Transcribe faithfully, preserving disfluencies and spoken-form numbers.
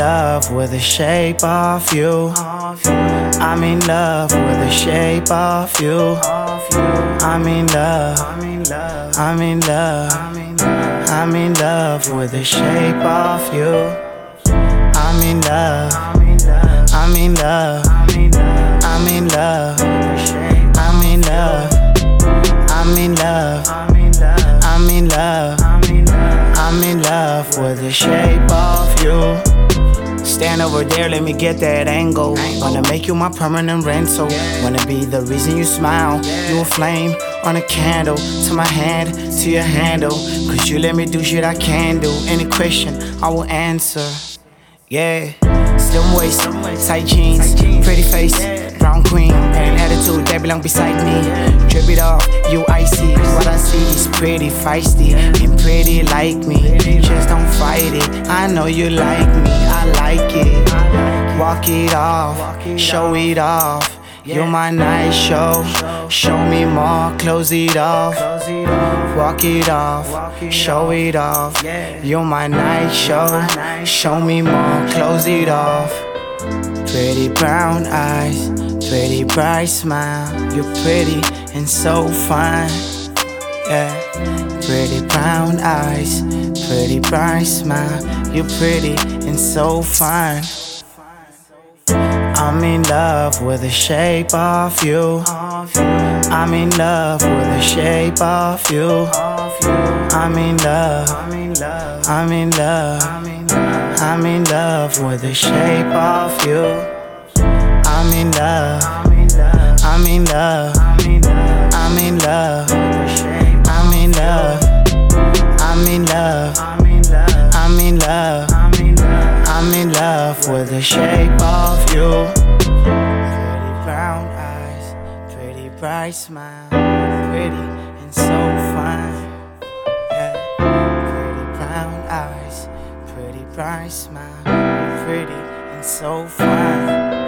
love with the shape of you. I'm in love with the shape of you. I'm in love. I'm in love. I'm in love with the shape of you. I'm in love. I'm in love. I'm in love. I'm in love. I'm in love. I'm in love. I'm in love with the shape of you. Stand over there, let me get that angle. Wanna make you my permanent rental. Wanna be the reason you smile. You a flame on a candle. To my hand, to your handle. Cause you let me do shit I can do. Any question, I will answer. Yeah. Slim waist, tight jeans, pretty face, brown queen, and an attitude that belong beside me. Drip it off, you icy. What I see is pretty feisty and pretty like me. Just don't fight it. I know you like me, I like it. Walk it off, show it off. You're my nice show. Show me more, close it off. Walk it off, show it off. You're my nice show. Show me more, close it off. Pretty brown eyes, pretty bright smile. You're pretty and so fine. Yeah. Pretty brown eyes, pretty bright smile. You're pretty and so fine. I'm in love with the shape of you. I'm in love with the shape of you. I'm in love. I'm in love. I'm in love with the shape of you. I'm in love. I'm in love. I'm in love. I'm in love. I'm in love. I'm in love. I'm in love with the shape of you. Pretty brown eyes, pretty bright smile. Pretty and so fine. Yeah. Pretty brown eyes, pretty bright smile. Pretty and so fine.